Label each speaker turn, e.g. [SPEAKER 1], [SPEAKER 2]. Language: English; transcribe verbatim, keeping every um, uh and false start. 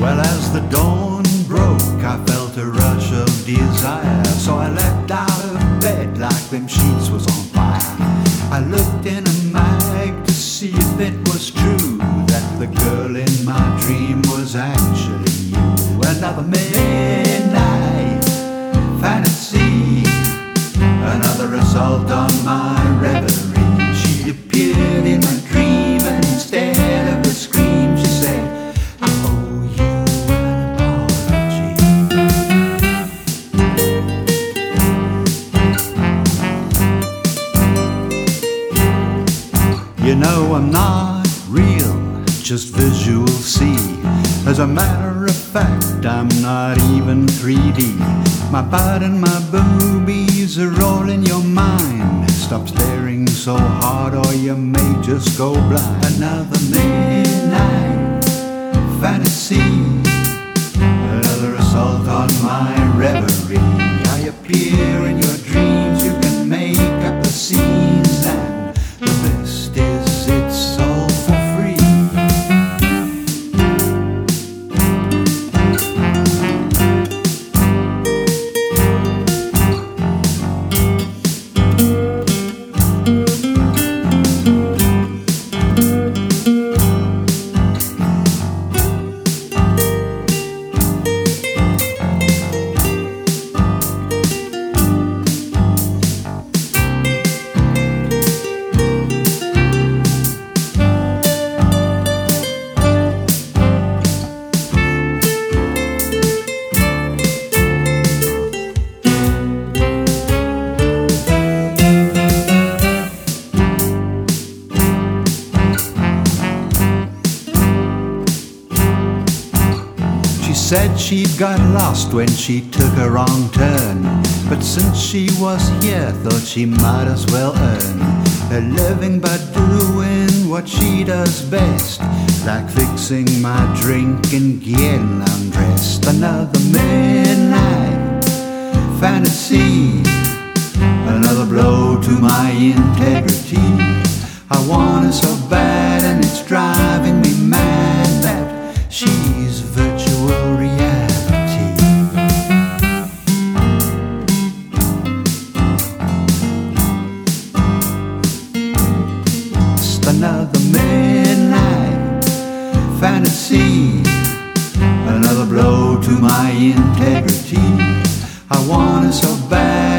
[SPEAKER 1] Well, as the dawn broke, I felt a rush of desire, so I leapt out of bed like them sheets was on fire. I looked in a mag to see if it was true that the girl in my dream was actually you. Another midnight fantasy, another assault on my reverie. She appeared in my dream, and instead of a scream, she said, I owe you an apology. You know I'm not real, just visual C. As a matter of fact, I'm not even three D. My butt and my boobies are all in your mind. Stop staring so hard or you may just go blind. Another midnight fantasy, another assault on my reverie. I appear in your dreams, you can make up the scenes, and the best is it's all for free. Said she'd got lost when she took a wrong turn, but since she was here, thought she might as well earn a living by doing what she does best, like fixing my drink and getting undressed. Another midnight fantasy, another blow to my integrity. I want her so bad and it's driving me mad that she's virtual reality. Just another midnight fantasy, another blow to my integrity. I want her so bad